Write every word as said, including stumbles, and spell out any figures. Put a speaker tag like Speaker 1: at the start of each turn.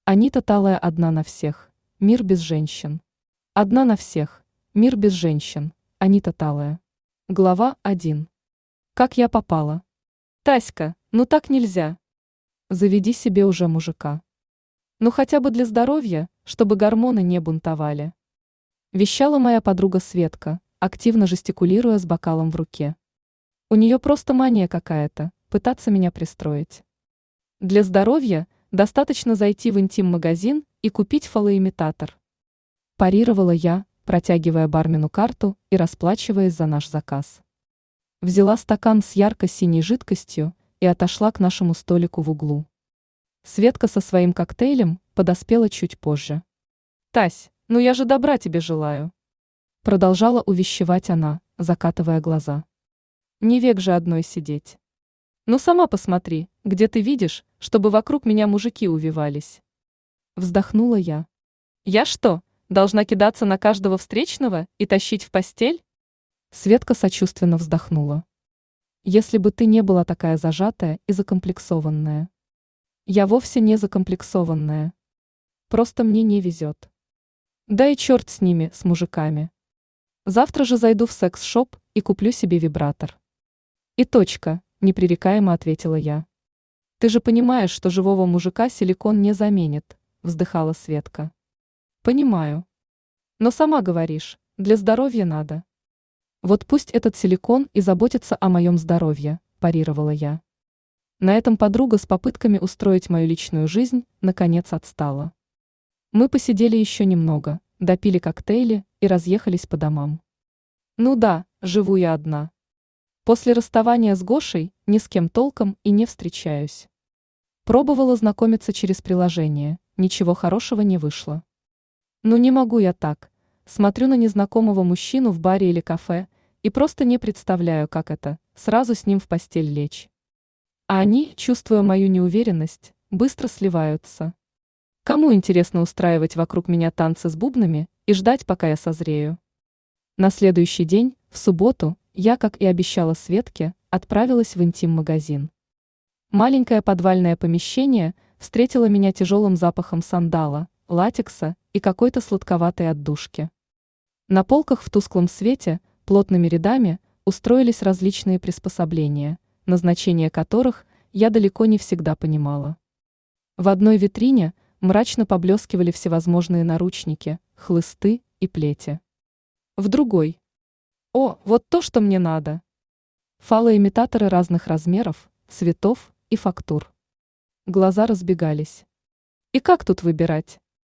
Speaker 1: Анита Талая одна на всех. Мир без женщин. Одна на всех. Мир без женщин. Анита Талая. Глава один. Как я попала? Таська, ну так нельзя. Заведи себе уже мужика. Ну хотя бы для здоровья, чтобы гормоны не бунтовали. Вещала моя подруга Светка, активно жестикулируя с бокалом в руке. У нее просто мания какая-то, пытаться меня пристроить. Для здоровья достаточно зайти в интим-магазин и купить фалоимитатор. Парировала я, протягивая бармену карту и расплачиваясь за наш заказ. Взяла стакан с ярко-синей жидкостью и отошла к нашему столику в углу. Светка со своим коктейлем подоспела чуть позже. «Тась, ну я же добра тебе желаю!» Продолжала увещевать она, закатывая глаза. «Не век же одной сидеть. Ну сама посмотри, где ты видишь, чтобы вокруг меня мужики увивались?» Вздохнула я. «Я что, должна кидаться на каждого встречного и тащить в постель?» Светка сочувственно вздохнула. «Если бы ты не была такая зажатая и закомплексованная». «Я вовсе не закомплексованная. Просто мне не везет. Да и черт с ними, с мужиками. Завтра же зайду в секс-шоп и куплю себе вибратор». «И точка», – непререкаемо ответила я. «Ты же понимаешь, что живого мужика силикон не заменит», – вздыхала Светка. «Понимаю. Но сама говоришь, для здоровья надо». «Вот пусть этот силикон и заботится о моем здоровье», – парировала я. На этом подруга с попытками устроить мою личную жизнь наконец отстала. Мы посидели еще немного, допили коктейли и разъехались по домам. Ну да, живу я одна. После расставания с Гошей ни с кем толком и не встречаюсь. Пробовала знакомиться через приложение, ничего хорошего не вышло. Ну не могу я так. Смотрю на незнакомого мужчину в баре или кафе и просто не представляю, как это, сразу с ним в постель лечь. А они, чувствуя мою неуверенность, быстро сливаются. Кому интересно устраивать вокруг меня танцы с бубнами и ждать, пока я созрею? На следующий день, в субботу, я, как и обещала Светке, отправилась в интим-магазин. Маленькое подвальное помещение встретило меня тяжелым запахом сандала, латекса и какой-то сладковатой отдушки. На полках в тусклом свете плотными рядами устроились различные приспособления, назначение которых я далеко не всегда понимала. В одной витрине мрачно поблескивали всевозможные наручники, хлысты и плети. В другой. О, вот то, что мне надо. Фалоимитаторы разных размеров, цветов и фактур. Глаза разбегались. И как тут выбирать?